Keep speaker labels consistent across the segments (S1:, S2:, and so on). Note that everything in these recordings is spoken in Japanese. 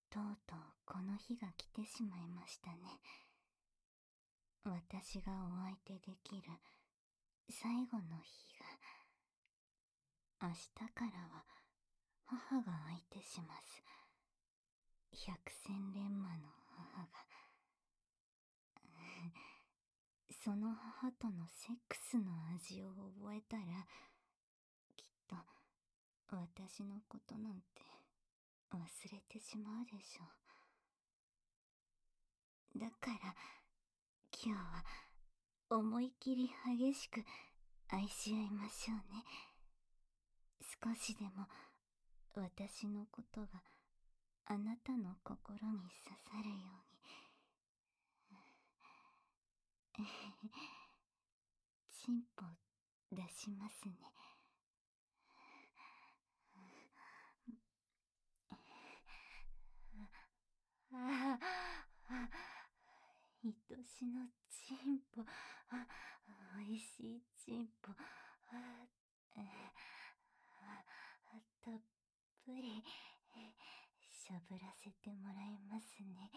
S1: とうとうこの日が来てしまいましたね。私がお相手できる最後の日が。明日からは母が相手します。百戦錬磨の母が。その母とのセックスの味を覚えたら、きっと私のことなんて忘れてしまうでしょう。だから今日は思い切り激しく愛し合いましょうね。少しでも私のことがあなたの心に刺さるように。チンポ出しますね。ああ、愛しのチンポ、おいしいチンポ、たっぷりしゃぶらせてもらいますね。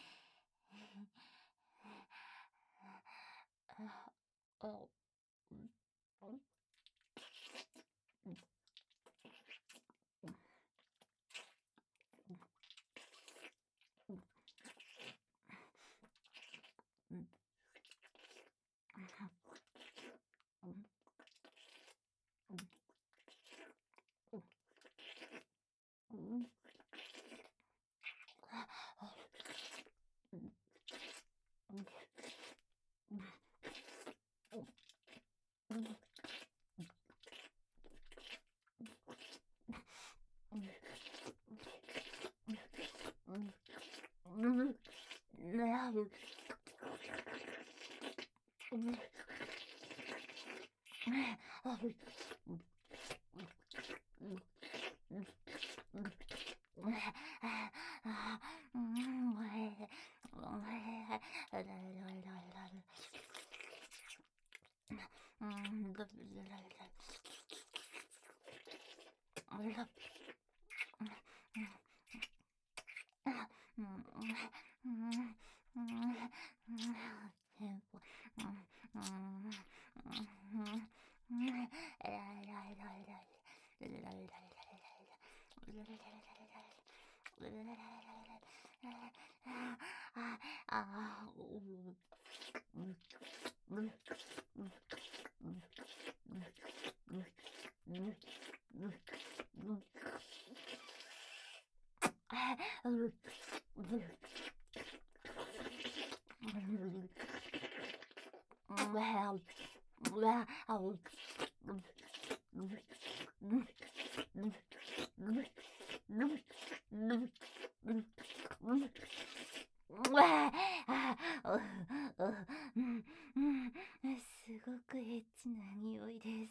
S1: すごくエッチな匂いです。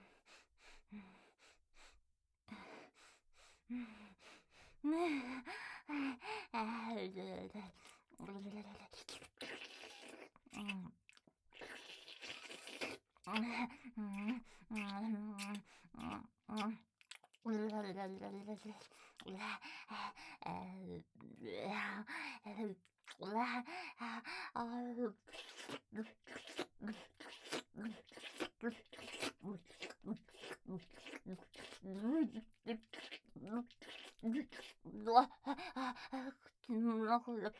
S1: 口の中で、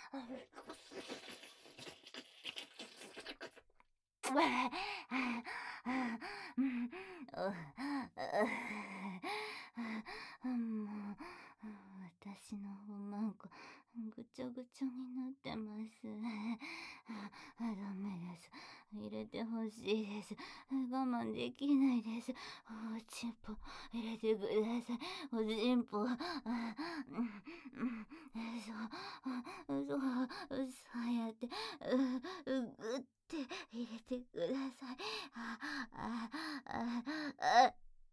S1: もう、私のおまんこ、ぐちょぐちょになってます。ダメです。入れてほしいです。我慢できないです。おちんぽ、入れてください。おちんぽ、そうやって、ぐって入れてください。あ、あ、あ、あ、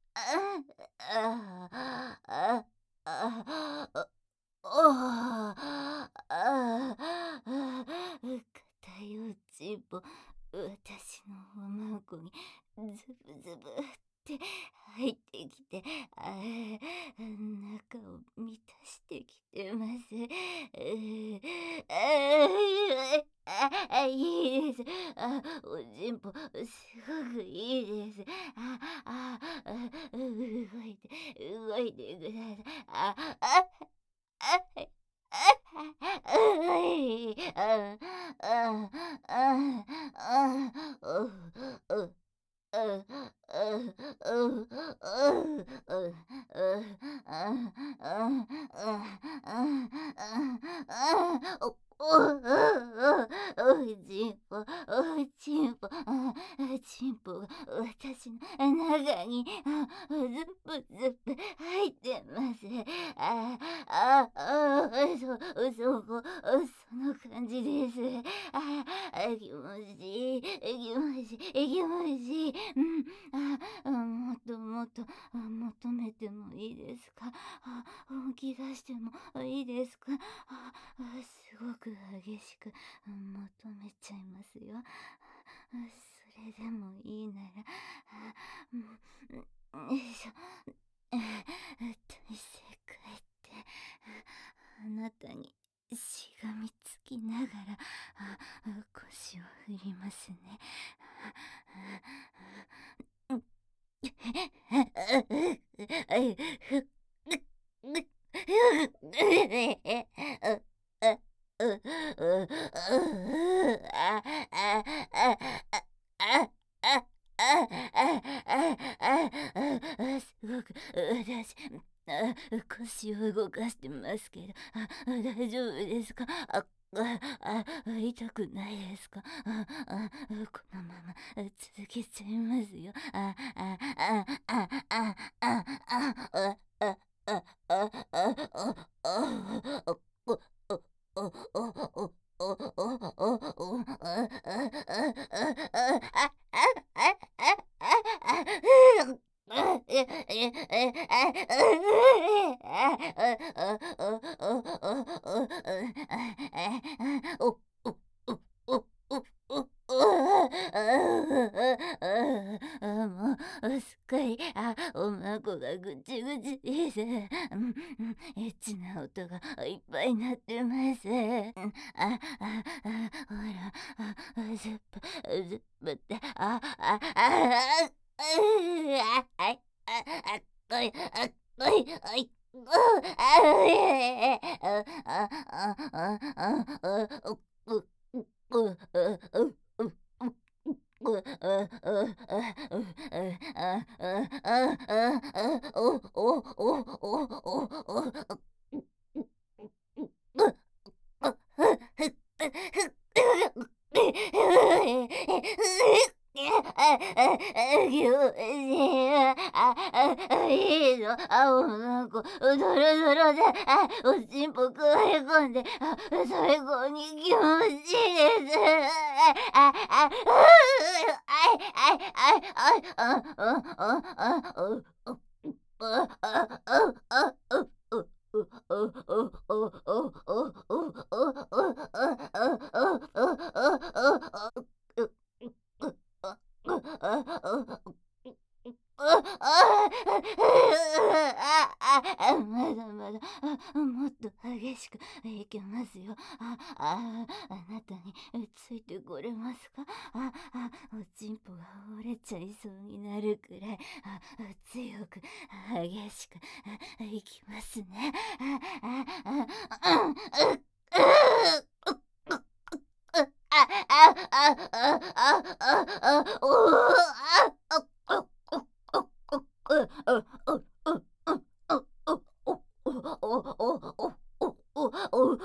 S1: あ、あ、あ、あ、硬いおちんぽ、私のおまんこにズブズブって入ってきて、中を満たしてきてます。いいです。おちんぽ、すごくいいです。動いてください。ちんぽが私の中にズブズブ入ってます。その感じです。気持ちいい、気持ちいい、気持ちいい。もっともっと求めてもいいですか？本気出してもいいですか？すごく激しく求めちゃいますよ。それでもいいなら、よいしょ。体勢変えて、あなたにしがみつきながら腰を振りますね。すごく私腰を動かしてますけど、大丈夫ですか？痛くないですか？このまま続けちゃいますよ。もうすっかりおまんこがぐちぐちです。エッチな音がいっぱい鳴ってます。ほら、ずっぷ、ずっぷって、こい、こい、こい。いいの、なんか、ドロドロで、おちんぽくわえ込んで、最高に気持ちいいです。まだまだ、もっと激しくいきますよ。あなたについてこれますか？おちんぽが折れちゃいそうになるくらい、強く激しくいきますね。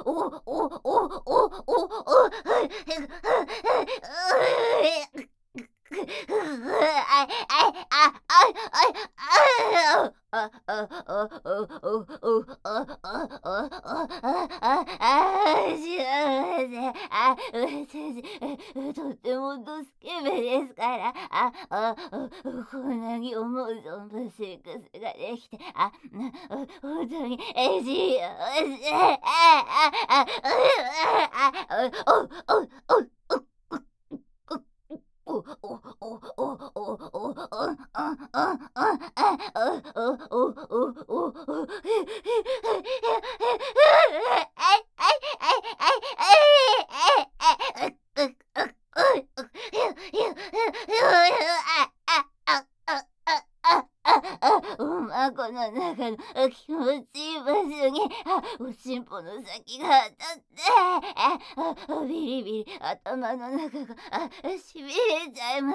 S1: とてもドスケベですから、こんなに思う存分セックスができて、本当に、この中の気持ちいい場所におしんぽの先が当たってビリビリ頭の中がしびれちゃいます。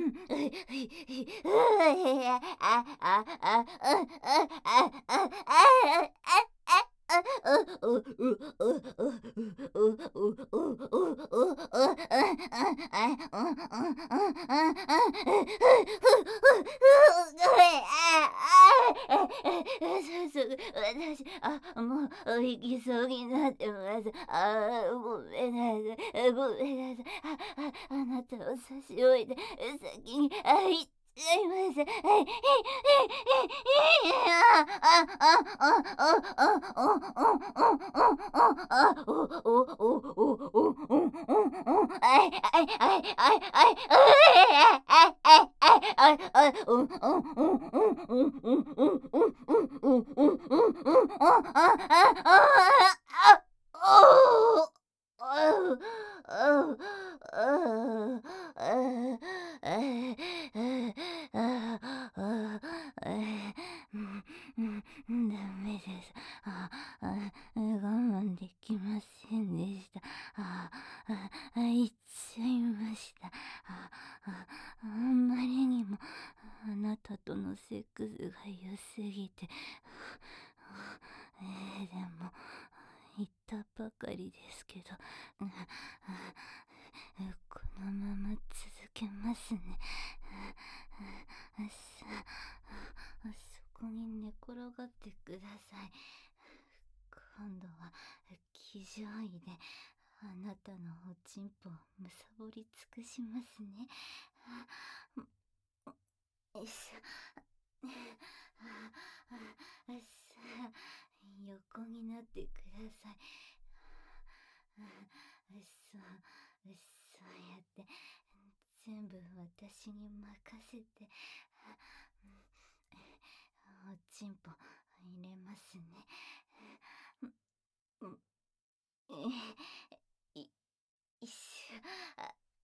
S1: 私、もう、行きそうになってます。ごめんなさい。ごめんなさい。あなたを差し置いて、先に、行っちゃいます。ダメです。我慢できませんでした。言っちゃいました。あんまりにもあなたとのセックスが良すぎて、でも言ったばかりですけど、このまま続けますね。そこに寝転がってください。今度は騎乗位であなたのおちんぽをむさぼり尽くしますね。よいしょ。さあ、横になってください。そうやって全部私に任せて、おちんぽ入れますね。いいしょ。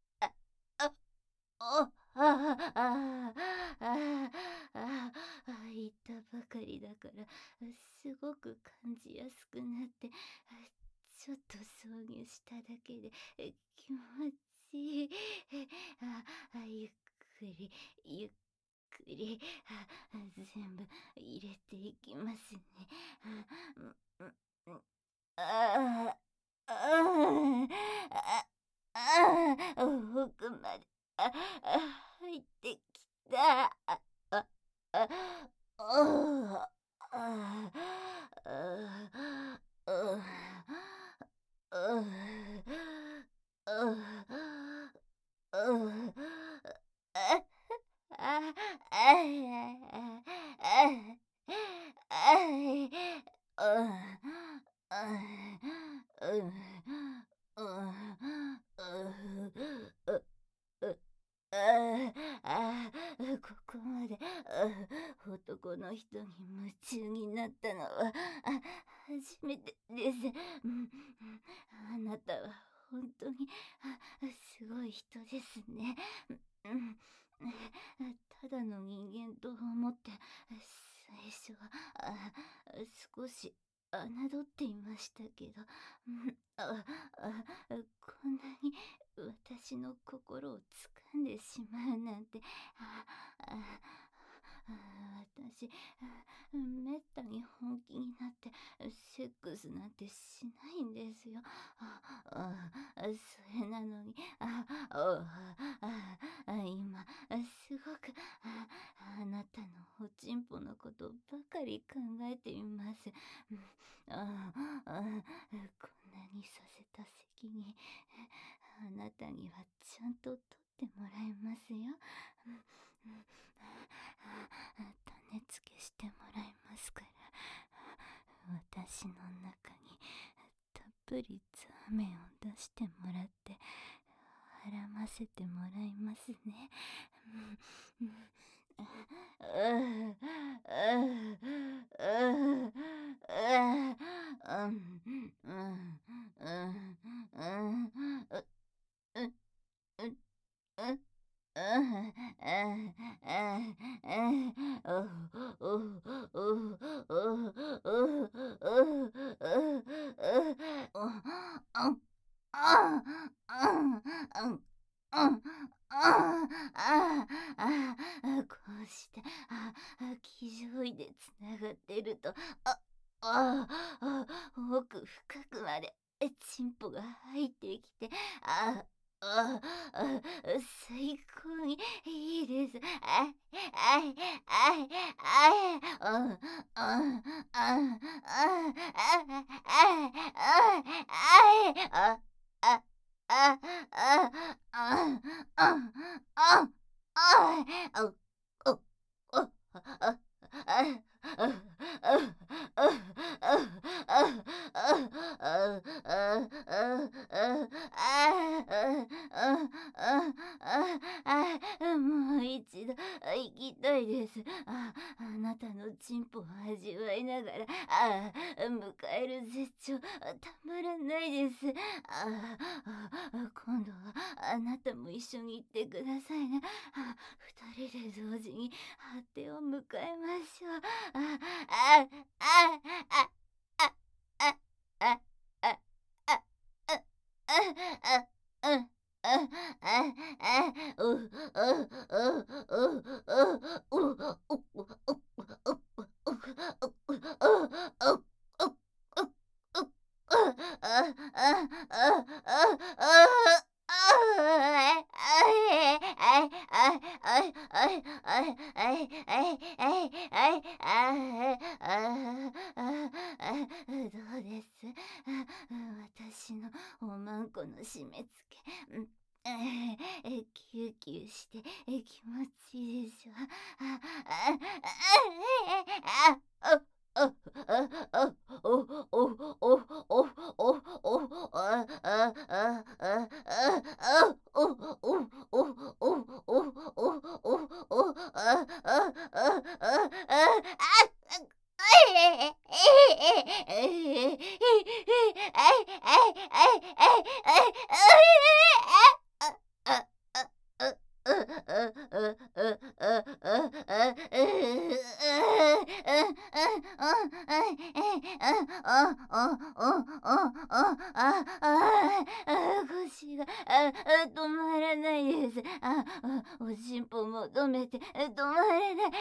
S1: 言ったばかりだからすごく感じやすくなって、ちょっと挿入しただけで気持ちいい。ゆっくりゆっくり全部入れていきますね。ああ奥まで入ってきた。ここまで男の人に夢中になったのは初めてです。あなたは本当にすごい人ですね。ただの人間と思って最初は少し侮っていましたけど、こんなに私の心を掴んでしまうなんて。私めったに本気になってセックスなんてしないんですよ。それなのに、今、すごく、あなたのおちんぽのことばかり考えています。こんなにさせた責任、あなたにはちゃんと取ってもらいますよ。種付けしてもらいますから、私の中にたっぷりザーメンを出してもらってはらませてもらいますね。こうして気上位でつながってると、奥深くまでチンポが入ってきて、あああ最高にいいです。もう一度行きたいです。あなたのチンポを味わいながら、迎える絶頂、たまらないです。今度はあなたも一緒に行ってくださいね。二人で同時に果てを迎えましょう。どうです？私のおまんこの締め付け。キューキューして気持ちいいでしょ。腰が止まらないです。おしんぽ求めて止まれない。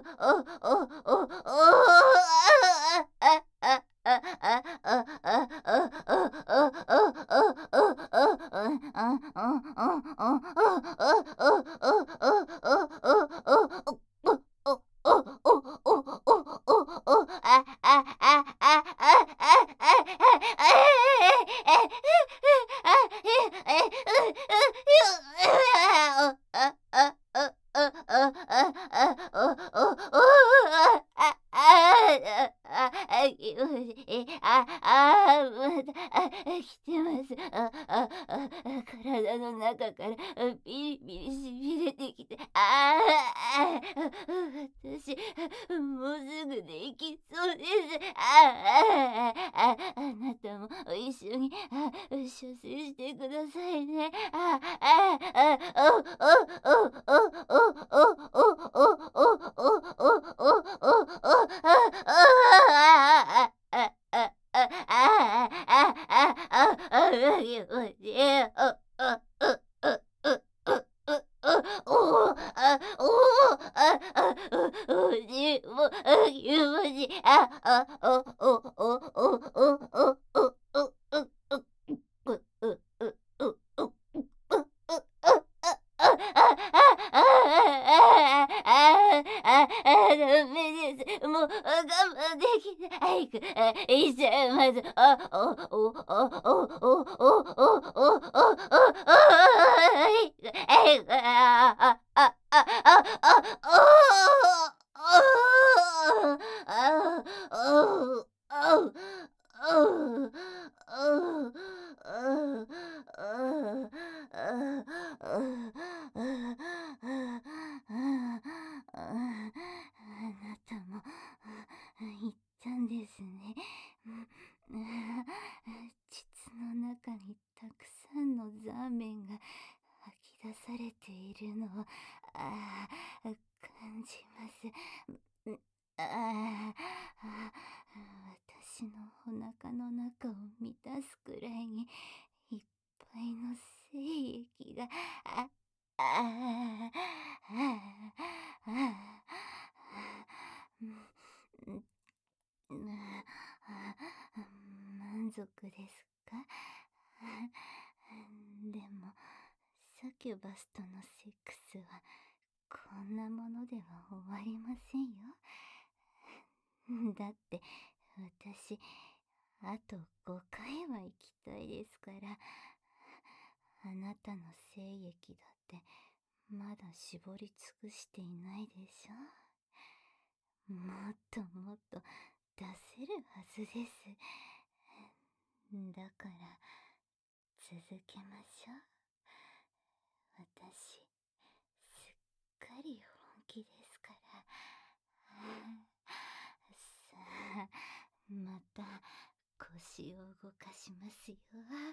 S1: 来てます。体の中からビリビリしびれてきて、私、もうすぐできそうです。あなたも一緒に射精してくださいね。おなたも言ったんですね。膣の中にたくさんのザーメンが吐き出されているのを感じます。私のお腹の中を満たすくらいにいっぱいの精液が、あ、あ、満足ですか？でも、サキュバスとのセックスはこんなものでは終わりませんよ。だって私あと5回は行きたいですから。あなたの精液だってまだ絞り尽くしていないでしょ。もっともっと出せるはずです。だから続けましょう。私すっかり本気ですから。さあ、また腰を動かしますよ。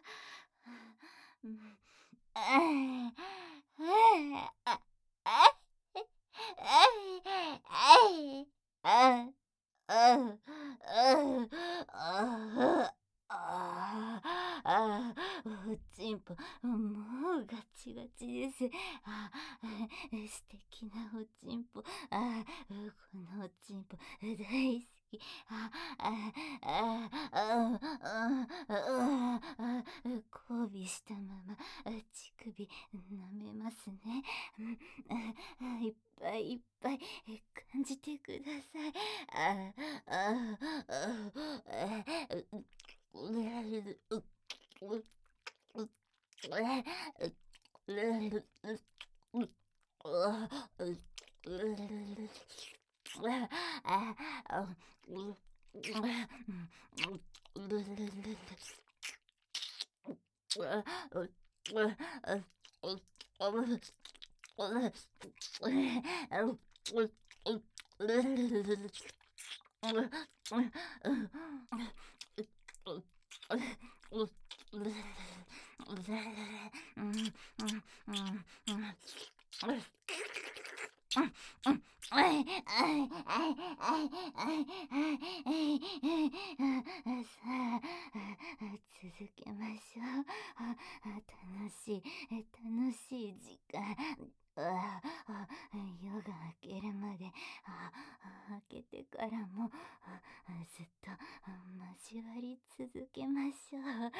S1: おちんぽ、もうガチガチです。素敵なおちんぽ。このおちんぽ、大好き。交尾したまま、乳首、舐めますね。いっぱいいっぱい、感じてください。続けましょう。楽しい時間。夜が明けるまで、明けてからもずっと交わり続けましょう。